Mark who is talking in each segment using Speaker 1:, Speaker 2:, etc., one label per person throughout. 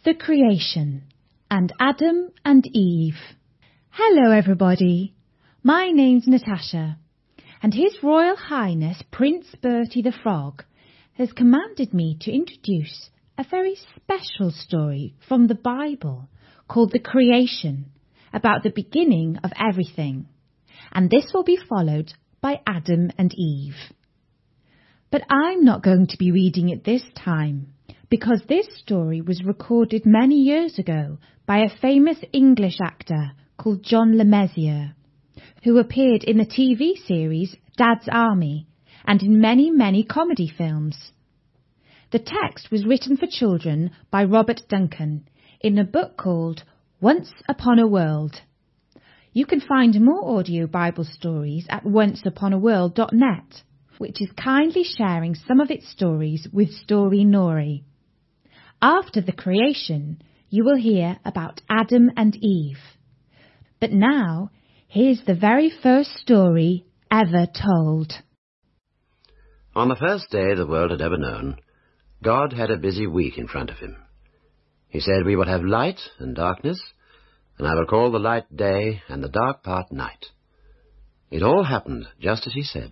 Speaker 1: the creation, and Adam and Eve. Hello everybody, my name's Natasha, and His Royal Highness Prince Bertie the Frog has commanded me to introduce a very special story from the Bible called The Creation, about the beginning of everything, and this will be followed by Adam and Eve. But I'm not going to be reading it this time, because this story was recorded many years ago by a famous English actor called John Le Mesurier, who appeared in the TV series Dad's Army and in many comedy films. The text was written for children by Robert Duncan in a book called Once Upon a World. You can find more audio Bible stories at onceuponaworld.net, which is kindly sharing some of its stories with Story Nori. After the creation, you will hear about Adam and Eve. But now, here's the very first story ever told.
Speaker 2: On the first day the world had ever known, God had a busy week in front of him. He said, "We will have light and darkness, and I will call the light day and the dark part night." It all happened just as he said.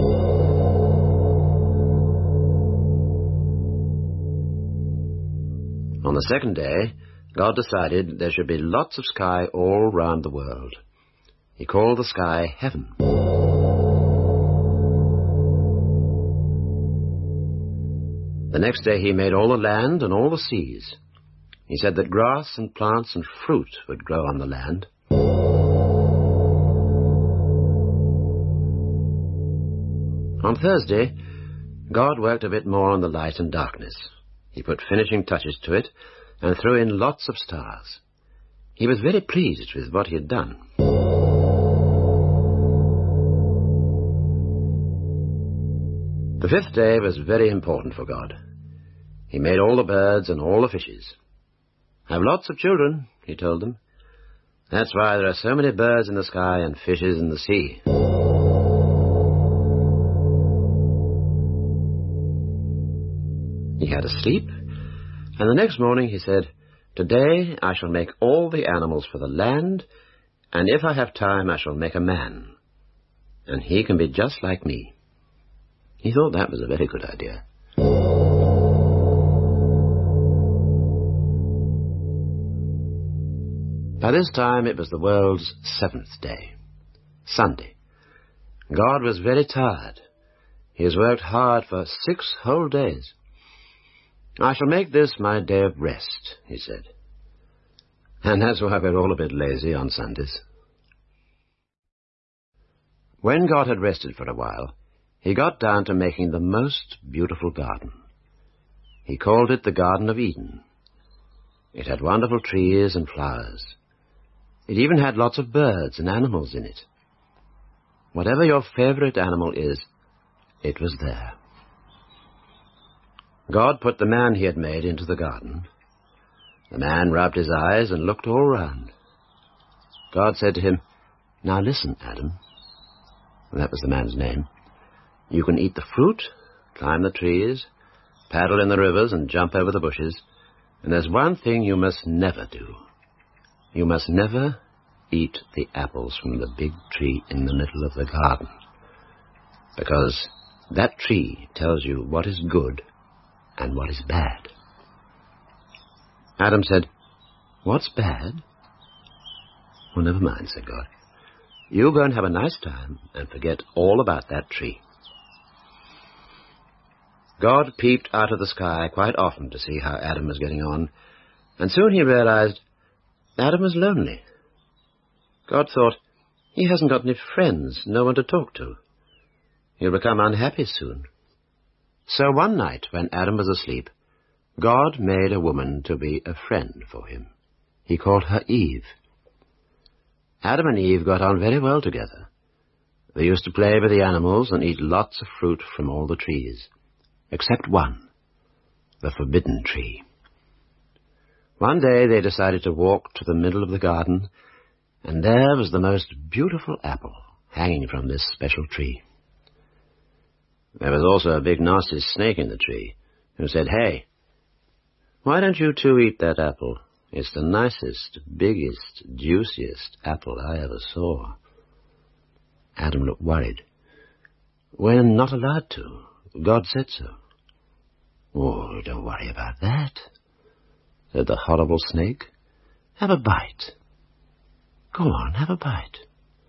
Speaker 2: On the second day, God decided there should be lots of sky all round the world. He called the sky heaven. The next day he made all the land and all the seas. He said that grass and plants and fruit would grow on the land. On Thursday, God worked a bit more on the light and darkness. He put finishing touches to it and threw in lots of stars. He was very pleased with what he had done. The fifth day was very important for God. He made all the birds and all the fishes. "Have lots of children," he told them. "That's why there are so many birds in the sky and fishes in the sea." He had a sleep, and the next morning he said, "Today I shall make all the animals for the land, and if I have time I shall make a man, and he can be just like me." He thought that was a very good idea. By this time it was the world's seventh day, Sunday. God was very tired. He has worked hard for 6 whole days. "I shall make this my day of rest," he said. And that's why we're all a bit lazy on Sundays. When God had rested for a while, he got down to making the most beautiful garden. He called it the Garden of Eden. It had wonderful trees and flowers. It even had lots of birds and animals in it. Whatever your favorite animal is, it was there. God put the man he had made into the garden. The man rubbed his eyes and looked all round. God said to him, "Now listen, Adam." That was the man's name. "You can eat the fruit, climb the trees, paddle in the rivers, and jump over the bushes. And there's one thing you must never do. You must never eat the apples from the big tree in the middle of the garden, because that tree tells you what is good and what is bad." Adam said, "What's bad?" "Well, never mind," said God. "You go and have a nice time and forget all about that tree." God peeped out of the sky quite often to see how Adam was getting on, and soon he realized Adam was lonely. God thought, he hasn't got any friends, no one to talk to. He'll become unhappy soon. So one night, when Adam was asleep, God made a woman to be a friend for him. He called her Eve. Adam and Eve got on very well together. They used to play with the animals and eat lots of fruit from all the trees, except one, the forbidden tree. One day they decided to walk to the middle of the garden, and there was the most beautiful apple hanging from this special tree. There was also a big nasty snake in the tree, who said, "Hey, Why don't you two eat that apple? It's the nicest, biggest, juiciest apple I ever saw. Adam looked worried. We're not allowed to. God said so. Oh, don't worry about that, said the horrible snake. Have a bite. Go on, have a bite.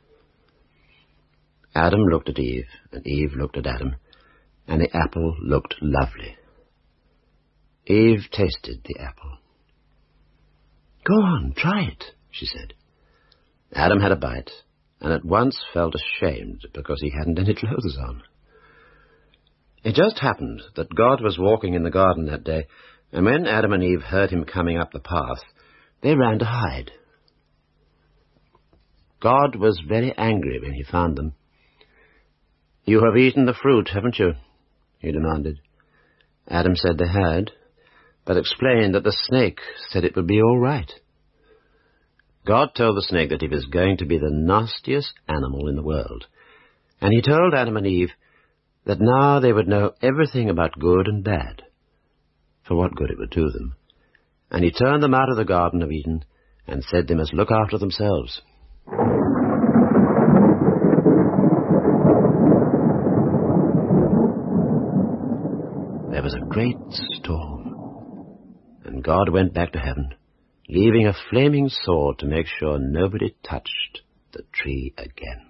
Speaker 2: Adam looked at Eve, and Eve looked at Adam, and the apple looked lovely. Eve tasted the apple. Go on, try it, she said. Adam had a bite, and at once felt ashamed because he hadn't any clothes on. It just happened that God was walking in the garden that day, and when Adam and Eve heard him coming up the path, they ran to hide. God was very angry when he found them. You have eaten the fruit, haven't you? He demanded. Adam said they had, but explained that the snake said it would be all right. God told the snake that he was going to be the nastiest animal in the world, and he told Adam and Eve that now they would know everything about good and bad, for what good it would do them, and he turned them out of the Garden of Eden and said they must look after themselves. There was a great storm, and God went back to heaven, leaving a flaming sword to make sure nobody touched the tree again.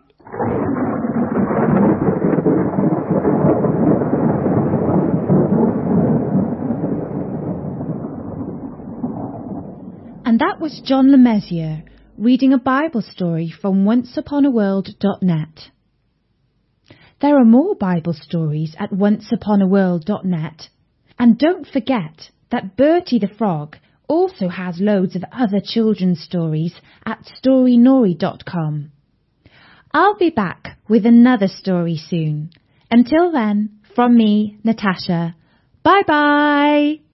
Speaker 1: And that was John Lemessier reading a Bible story from OnceUponAWorld.net. There are more Bible stories at OnceUponAWorld.net. And don't forget that Bertie the Frog also has loads of other children's stories at StoryNori.com. I'll be back with another story soon. Until then, from me, Natasha, bye-bye!